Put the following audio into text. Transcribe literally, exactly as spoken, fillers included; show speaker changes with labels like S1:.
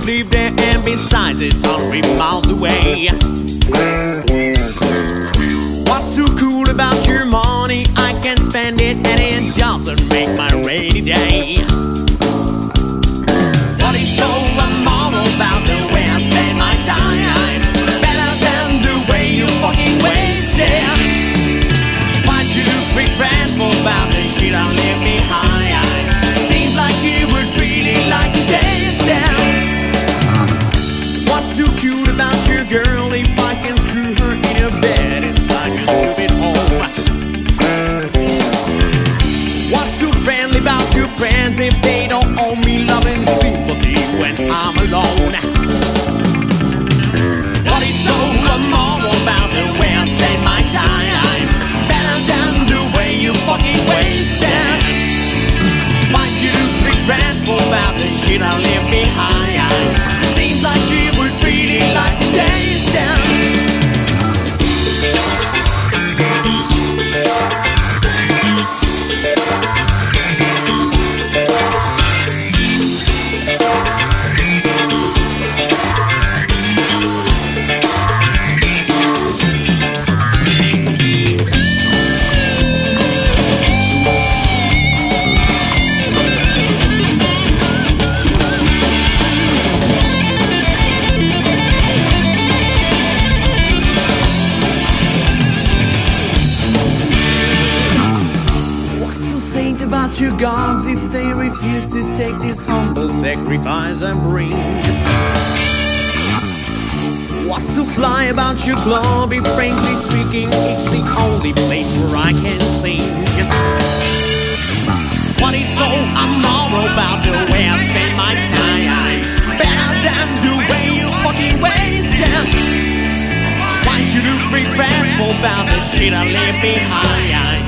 S1: live there, and besides, it's hundred miles away. What's so cool about your money? I can spend it and it doesn't make my rainy day. What is so immoral about the way I spend my time? Better than the way you fucking waste it. Why'd you regret about the shit I left behind? Seems like you would really like to taste it. What's so cute about your girl? If I can screw her in a bed inside your stupid home. What's so friendly about your friends if they don't owe me love and sympathy when I'm alone? What is so immoral about the way I spend my time? Better than the way you fucking waste it. Why you regretful about the shit I left behind? Seems like you would really like to taste it. About your gods if they refuse to take this humble sacrifice I bring. What's so fly about your club if frankly speaking it's the only place where I can sing? What is so immoral about the way I spend my time? Better than the way you fucking waste them. Why'd you do free rap about the shit I left behind?